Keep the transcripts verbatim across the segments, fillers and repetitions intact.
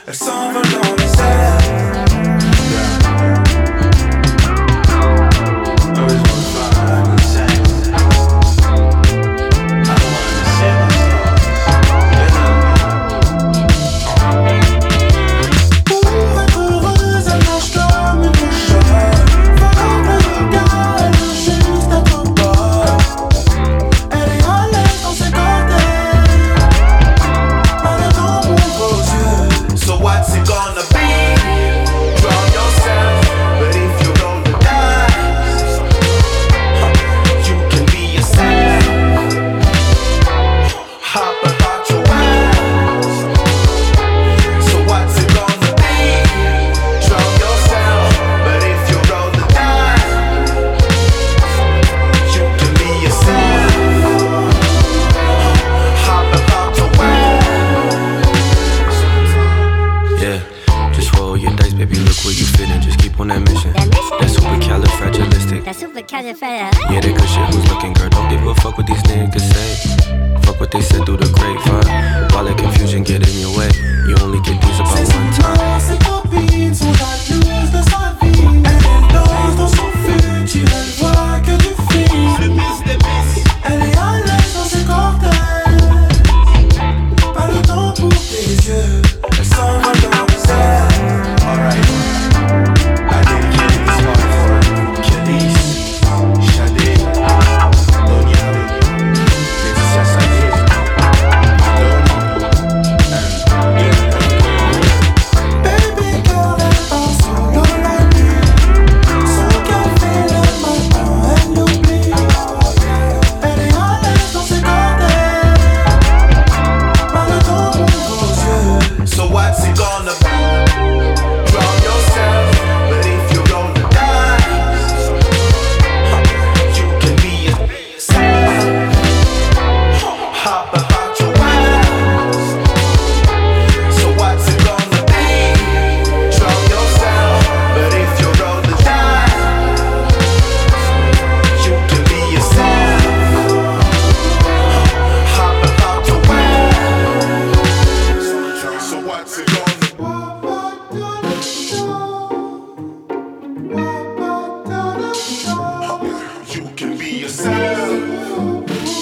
Elle s'envole dans les airs. Yeah, that good shit who's looking, girl. Don't give a fuck what these niggas say. Fuck what they said through the grapevine. While that confusion get in your way, you only get these about one time. Ses copines sont jalouses de sa vie. Elle danse dans son futur, elle voit que du film. Elle est à l'aise dans ses cortèges. Pas le temps pour tes yeux. Elle s'envole dans les airs. Alright, I dedicated this one for Khalees.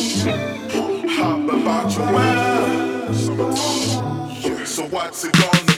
So what's it gonna